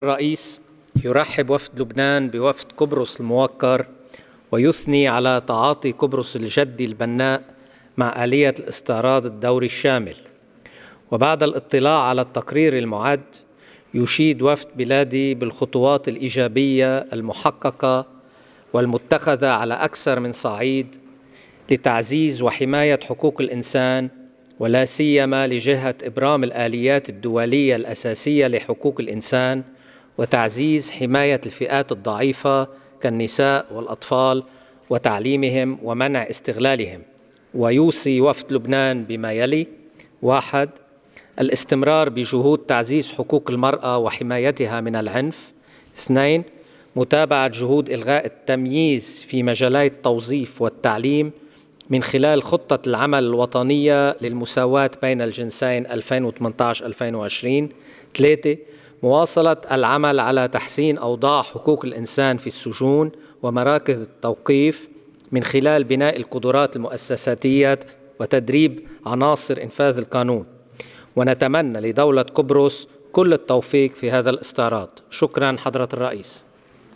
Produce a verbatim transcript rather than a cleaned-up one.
الرئيس، يرحب وفد لبنان بوفد قبرص الموقر، ويثني على تعاطي قبرص الجدي البناء مع آلية الاستعراض الدوري الشامل. وبعد الاطلاع على التقرير المعد، يشيد وفد بلادي بالخطوات الإيجابية المحققة والمتخذة على أكثر من صعيد لتعزيز وحماية حقوق الإنسان، ولا سيما لجهة إبرام الآليات الدولية الأساسية لحقوق الإنسان وتعزيز حماية الفئات الضعيفة كالنساء والأطفال وتعليمهم ومنع استغلالهم. ويوصي وفد لبنان بما يلي: واحد، الاستمرار بجهود تعزيز حقوق المرأة وحمايتها من العنف. اثنين، متابعة جهود إلغاء التمييز في مجالي التوظيف والتعليم من خلال خطة العمل الوطنية للمساواة بين الجنسين ألفين وثمانية عشر ألفين وعشرين. ثلاثة، مواصلة العمل على تحسين أوضاع حقوق الإنسان في السجون ومراكز التوقيف من خلال بناء القدرات المؤسساتية وتدريب عناصر إنفاذ القانون. ونتمنى لدولة قبرص كل التوفيق في هذا الاستعراض. شكرا حضرة الرئيس.